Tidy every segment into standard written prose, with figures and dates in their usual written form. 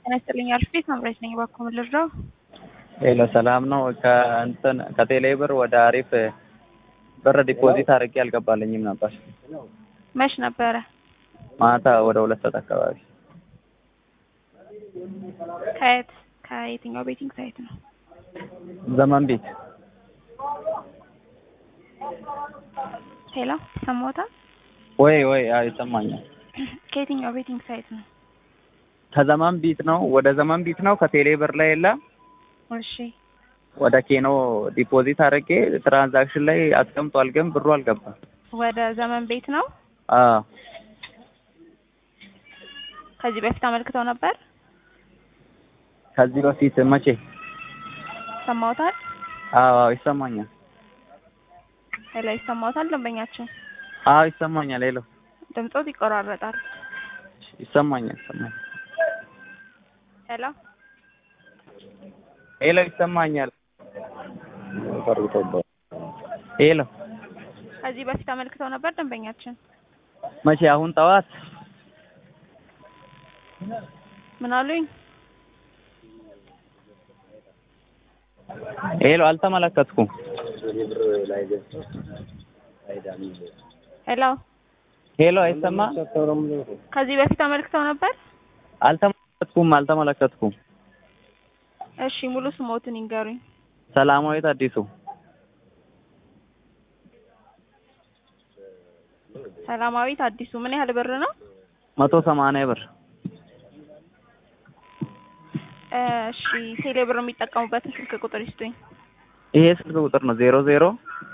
ጤና ይስጥልኝ አልፌት መምራት ነኝ። እባክዎ ምን ልርዳው? ሄሎ ሰላም ነው። ከቴሌ ብር ወደ አሪፍ ብር ዲፖዚት አድርጌ አልገባልኝም ነበር። መች ነበረ? ማታ ወደ 2 ሰዓት አካባቢ። ከየትኛው ቤቲንግ ሳይት ነው? ዘመን ቤት። ሄሎ ሰሞታ ወይ ይሰማኛል። ከየትኛው ቤቲንግ ሳይት ነው? ከዘመን ቤት ነው። ወደ ዘመን ቤት ነው። ከቴሌ ብር ላይ የለም። እሺ ወደ ኬኖ ዲፖዚት አድርጌ ትራንዛክሽን ላይ አስቀምጧል፣ ግን ብሩ አልገባም። ወደ ዘመን ቤት ነው። አዎ ከዚህ በፊት አመልክተው ነበር? ከዚህ በፊት መቼ? ሰማውታል? አዎ ይሰማኛል። ሄሎ ይሰማውታል ደንበኛችን? አዎ ይሰማኛል። ሄሎ ድምጾት ይቆራረጣል። ይሰማኛል። ሄሎ ይሰማኛል። ሄሎ ከዚህ በፊት አመልክተው ነበር ደንበኛችን? መቼ? አሁን ጠዋት። ምን አሉኝ? ሄሎ አልተመለከትኩም። ሄሎ አይሰማ? ከዚህ በፊት አመልክተው ነበር? አልተመለከትኩም። እሺ ሙሉ ስሞትን ይንገሩኝ። ሰላማዊት አዲሱ። ሰላማዊት አዲሱ። ምን ያህል ብር ነው? 180 ብር። እሺ ቴሌ ብር የሚጠቀሙበትን ስልክ ቁጥር ይስጡኝ። ይሄ ስልክ ቁጥር ነው 00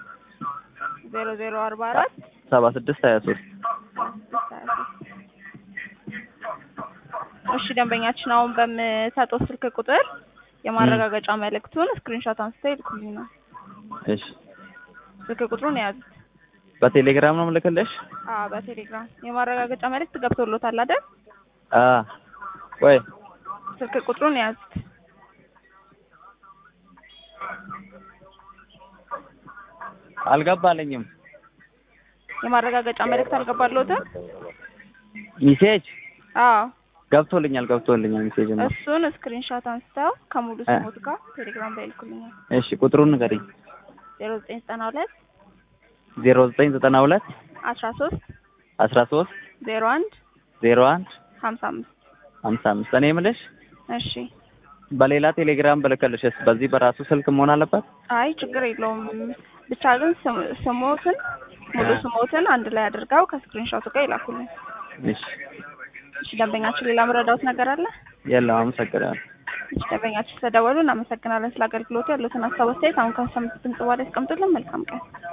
0044 7623። እሺ ደንበኛችን አሁን በምሰጠው ስልክ ቁጥር የማረጋገጫ መልእክቱን ስክሪንሾት አንስተው ይልኩልኛል። እሺ ስልክ ቁጥሩን ያዙት። በቴሌግራም ነው የምልክልሽ? አዎ በቴሌግራም የማረጋገጫ መልእክት ገብቶሎታል አይደል? ወይ ስልክ ቁጥሩን ያዙት። አልገባልኝም። የማረጋገጫ መልእክት አልገባልዎትም? ሜሴጅ? አዎ ገብቶልኛል ሜሴጅ ነው። እሱን ስክሪንሾት አንስተው ከሙሉ ስሞት ጋር ቴሌግራም ላይ ይልኩልኛል። እሺ ቁጥሩን ንገሪኝ። 0992 0992 13 01 55 እኔ የምልሽ እሺ በሌላ ቴሌግራም ብልክልሽስ በዚህ በራሱ ስልክ መሆን አለበት? አይ ችግር የለውም። ብቻ ግን ስሞትን ሙሉ ስሞትን አንድ ላይ አድርገው ከስክሪንሾቱ ጋር ይላኩልኝ። እሺ ደንበኛችን ሌላ መረዳት ነገር አለ? የለም አመሰግናለሁ። እሺ ደንበኛችን ስለደወሉ እናመሰግናለን። ስለ አገልግሎቱ ያሉትን ሀሳብ አስተያየት አሁን ከሰምት ድምጽ በኋላ ያስቀምጡልን። መልካም ቀን።